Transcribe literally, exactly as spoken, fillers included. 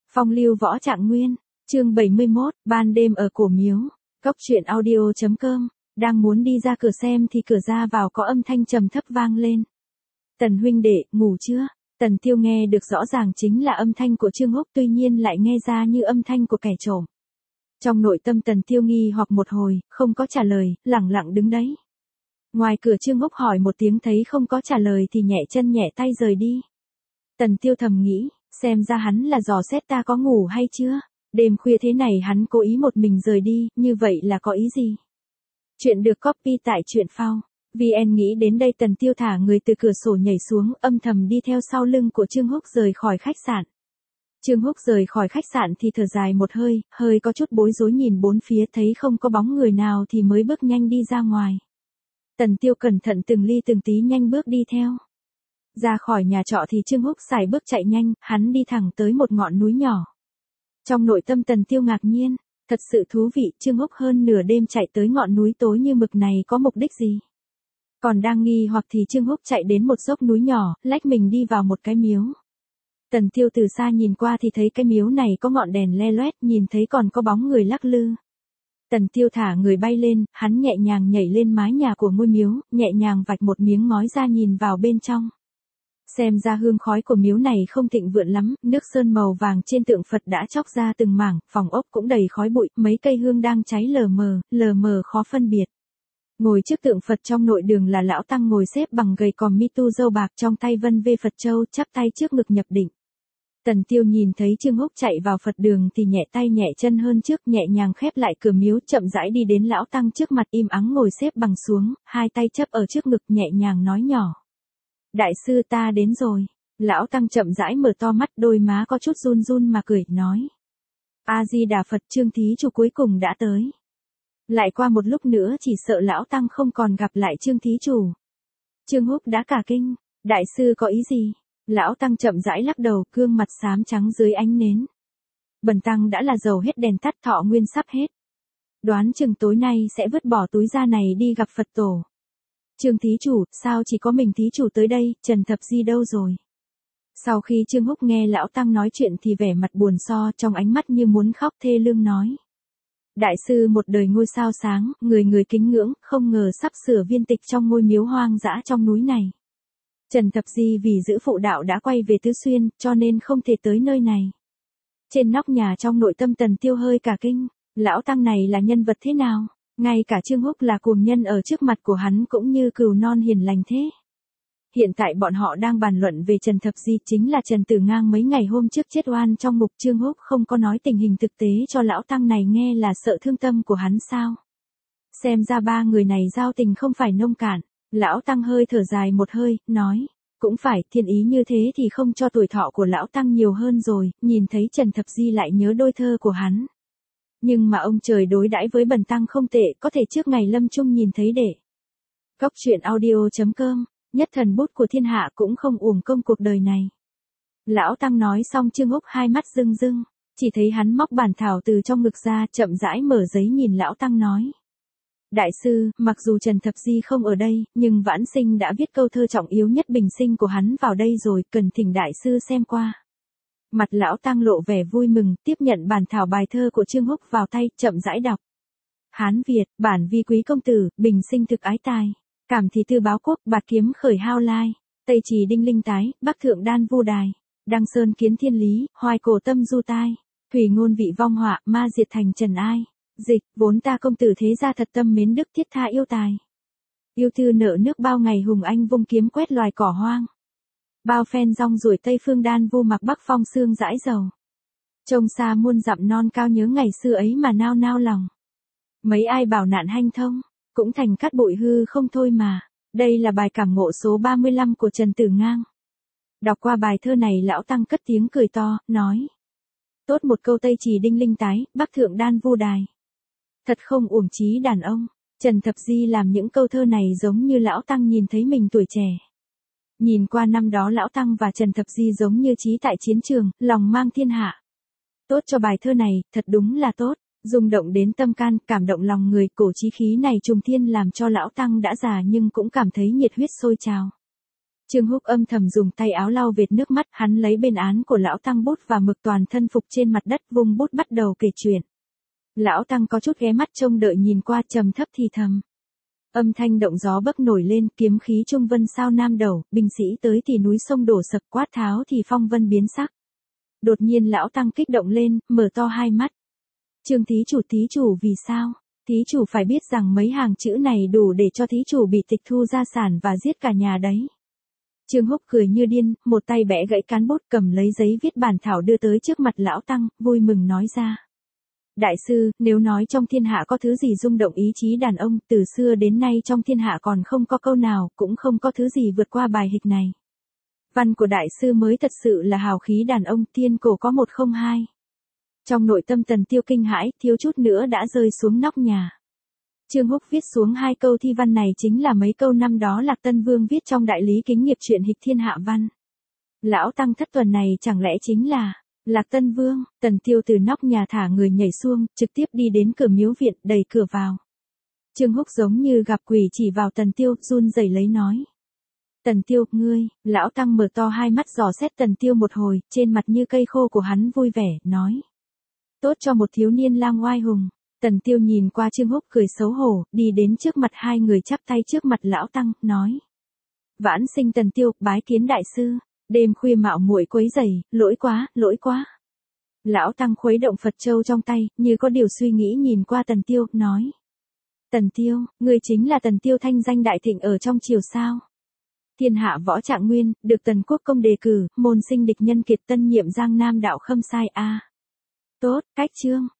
Phong lưu võ trạng nguyên, chương bảy mươi mốt, ban đêm ở cổ miếu, cốc truyện audio.com, đang muốn đi ra cửa xem thì cửa ra vào có âm thanh trầm thấp vang lên. Tần huynh đệ, ngủ chưa? Tần Tiêu nghe được rõ ràng chính là âm thanh của Trương Húc, tuy nhiên lại nghe ra như âm thanh của kẻ trộm. Trong nội tâm Tần Tiêu nghi hoặc một hồi, không có trả lời, lẳng lặng đứng đấy. Ngoài cửa Trương Húc hỏi một tiếng, thấy không có trả lời thì nhẹ chân nhẹ tay rời đi. Tần Tiêu thầm nghĩ, xem ra hắn là dò xét ta có ngủ hay chưa. Đêm khuya thế này hắn cố ý một mình rời đi, như vậy là có ý gì? Chuyện được copy tại truyện phao. vê en nghĩ đến đây Tần Tiêu thả người từ cửa sổ nhảy xuống, âm thầm đi theo sau lưng của Trương Húc rời khỏi khách sạn. Trương Húc rời khỏi khách sạn thì thở dài một hơi, hơi có chút bối rối nhìn bốn phía, thấy không có bóng người nào thì mới bước nhanh đi ra ngoài. Tần Tiêu cẩn thận từng ly từng tí nhanh bước đi theo. Ra khỏi nhà trọ thì Trương Húc sải bước chạy nhanh, hắn đi thẳng tới một ngọn núi nhỏ. Trong nội tâm Tần Tiêu ngạc nhiên, thật sự thú vị, Trương Húc hơn nửa đêm chạy tới ngọn núi tối như mực này có mục đích gì? Còn đang nghi hoặc thì Trương Húc chạy đến một dốc núi nhỏ, lách mình đi vào một cái miếu. Tần Tiêu từ xa nhìn qua thì thấy cái miếu này có ngọn đèn le loét, nhìn thấy còn có bóng người lắc lư. Tần Tiêu thả người bay lên, hắn nhẹ nhàng nhảy lên mái nhà của ngôi miếu, nhẹ nhàng vạch một miếng ngói ra nhìn vào bên trong. Xem ra hương khói của miếu này không thịnh vượng lắm, nước sơn màu vàng trên tượng Phật đã chóc ra từng mảng, phòng ốc cũng đầy khói bụi, mấy cây hương đang cháy lờ mờ, lờ mờ khó phân biệt. Ngồi trước tượng Phật trong nội đường là lão tăng ngồi xếp bằng gầy còm mi tu râu bạc, trong tay vân vê Phật châu, chắp tay trước ngực nhập định. Tần Tiêu nhìn thấy Trương Húc chạy vào Phật đường thì nhẹ tay nhẹ chân hơn trước, nhẹ nhàng khép lại cửa miếu, chậm rãi đi đến lão tăng trước mặt, im ắng ngồi xếp bằng xuống, hai tay chấp ở trước ngực, nhẹ nhàng nói nhỏ. Đại sư ta đến rồi. Lão tăng chậm rãi mở to mắt, đôi má có chút run run mà cười, nói. A-di-đà Phật, Trương thí chủ cuối cùng đã tới. Lại qua một lúc nữa chỉ sợ lão tăng không còn gặp lại Trương thí chủ. Trương Húc đã cả kinh, đại sư có ý gì? Lão tăng chậm rãi lắc đầu, gương mặt xám trắng dưới ánh nến. Bần tăng đã là dầu hết đèn tắt, thọ nguyên sắp hết. Đoán chừng tối nay sẽ vứt bỏ túi da này đi gặp Phật tổ. Trương thí chủ, sao chỉ có mình thí chủ tới đây, Trần Thập Di đâu rồi? Sau khi Trương Húc nghe lão tăng nói chuyện thì vẻ mặt buồn so, trong ánh mắt như muốn khóc, thê lương nói. Đại sư một đời ngôi sao sáng, người người kính ngưỡng, không ngờ sắp sửa viên tịch trong ngôi miếu hoang dã trong núi này. Trần Thập Di vì giữ phụ đạo đã quay về Tứ Xuyên, cho nên không thể tới nơi này. Trên nóc nhà trong nội tâm Tần Tiêu hơi cả kinh, lão tăng này là nhân vật thế nào? Ngay cả Trương Húc là cuồng nhân ở trước mặt của hắn cũng như cừu non hiền lành thế. Hiện tại bọn họ đang bàn luận về Trần Thập Di, chính là Trần Tử Ngang mấy ngày hôm trước chết oan trong mục. Trương Húc không có nói tình hình thực tế cho lão tăng này nghe là sợ thương tâm của hắn sao. Xem ra ba người này giao tình không phải nông cạn. Lão tăng hơi thở dài một hơi, nói. Cũng phải, thiên ý như thế thì không cho tuổi thọ của lão tăng nhiều hơn rồi, nhìn thấy Trần Thập Di lại nhớ đôi thơ của hắn. Nhưng mà ông trời đối đãi với bần tăng không tệ, có thể trước ngày lâm chung nhìn thấy để. Cốc truyện audio.com, nhất thần bút của thiên hạ cũng không uổng công cuộc đời này. Lão tăng nói xong Trương Húc hai mắt rưng rưng, chỉ thấy hắn móc bản thảo từ trong ngực ra, chậm rãi mở giấy nhìn lão tăng nói. Đại sư, mặc dù Trần Thập Di không ở đây, nhưng Vãn Sinh đã viết câu thơ trọng yếu nhất bình sinh của hắn vào đây rồi, cần thỉnh đại sư xem qua. Mặt lão tăng lộ vẻ vui mừng, tiếp nhận bản thảo bài thơ của Trương Húc vào tay, chậm rãi đọc. Hán Việt, bản vi quý công tử, bình sinh thực ái tài. Cảm thì tư báo quốc, bạt kiếm khởi hao lai. Tây trì đinh linh tái, bắc thượng đan vu đài. Đăng sơn kiến thiên lý, hoài cổ tâm du tai. Thủy ngôn vị vong họa, ma diệt thành trần ai. Dịch, vốn ta công tử thế gia thật tâm mến đức, thiết tha yêu tài. Yêu thư nợ nước bao ngày hùng anh vung kiếm quét loài cỏ hoang. Bao phen rong ruổi tây phương đan vu mặc bắc phong sương dãi dầu. Trông xa muôn dặm non cao nhớ ngày xưa ấy mà nao nao lòng. Mấy ai bảo nạn hanh thông, cũng thành cát bụi hư không thôi mà. Đây là bài cảm ngộ số ba mươi lăm của Trần Tử Ngang. Đọc qua bài thơ này lão tăng cất tiếng cười to, nói. Tốt một câu Tây trì đinh linh tái, bắc thượng đan vu đài. Thật không uổng chí đàn ông. Trần Thập Di làm những câu thơ này giống như lão tăng nhìn thấy mình tuổi trẻ. Nhìn qua năm đó lão tăng và Trần Thập Di giống như chí tại chiến trường, lòng mang thiên hạ. Tốt cho bài thơ này, thật đúng là tốt, rung động đến tâm can, cảm động lòng người, cổ chí khí này trùng thiên làm cho lão tăng đã già nhưng cũng cảm thấy nhiệt huyết sôi trào. Trương Húc âm thầm dùng tay áo lau vệt nước mắt, hắn lấy bên án của lão tăng bút và mực toàn thân phục trên mặt đất, vung bút bắt đầu kể chuyện. Lão tăng có chút ghé mắt trông đợi nhìn qua, trầm thấp thì thầm. Âm thanh động gió bấc nổi lên, kiếm khí trung vân sao nam đầu, binh sĩ tới thì núi sông đổ sập, quát tháo thì phong vân biến sắc. Đột nhiên lão tăng kích động lên, mở to hai mắt. Trương thí chủ, thí chủ vì sao? Thí chủ phải biết rằng mấy hàng chữ này đủ để cho thí chủ bị tịch thu gia sản và giết cả nhà đấy. Trương Húc cười như điên, một tay bẻ gãy cán bút, cầm lấy giấy viết bản thảo đưa tới trước mặt lão tăng, vui mừng nói ra. Đại sư, nếu nói trong thiên hạ có thứ gì rung động ý chí đàn ông, từ xưa đến nay trong thiên hạ còn không có câu nào, cũng không có thứ gì vượt qua bài hịch này. Văn của đại sư mới thật sự là hào khí đàn ông, thiên cổ có một không hai. Trong nội tâm Tần Tiêu kinh hãi, thiếu chút nữa đã rơi xuống nóc nhà. Trương Húc viết xuống hai câu thi văn này chính là mấy câu năm đó Lạc Tân Vương viết trong đại lý kính nghiệp truyện hịch thiên hạ văn. Lão tăng thất tuần này chẳng lẽ chính là Lạc Tân Vương? Tần Tiêu từ nóc nhà thả người nhảy xuông, trực tiếp đi đến cửa miếu viện, đẩy cửa vào. Trương Húc giống như gặp quỷ chỉ vào Tần Tiêu, run rẩy lấy nói. Tần Tiêu, ngươi, lão tăng mở to hai mắt dò xét Tần Tiêu một hồi, trên mặt như cây khô của hắn vui vẻ, nói. Tốt cho một thiếu niên lang oai hùng. Tần Tiêu nhìn qua Trương Húc cười xấu hổ, đi đến trước mặt hai người chắp tay trước mặt lão tăng, nói. Vãn sinh Tần Tiêu, bái kiến đại sư, đêm khuya mạo muội quấy rầy, lỗi quá, lỗi quá. Lão tăng khuấy động Phật châu trong tay, như có điều suy nghĩ nhìn qua Tần Tiêu, nói. Tần Tiêu, ngươi chính là Tần Tiêu thanh danh đại thịnh ở trong triều sao? Thiên hạ võ trạng nguyên, được Tần Quốc công đề cử, môn sinh địch nhân kiệt tân nhiệm Giang Nam đạo Khâm Sai a. Tốt, cách chương.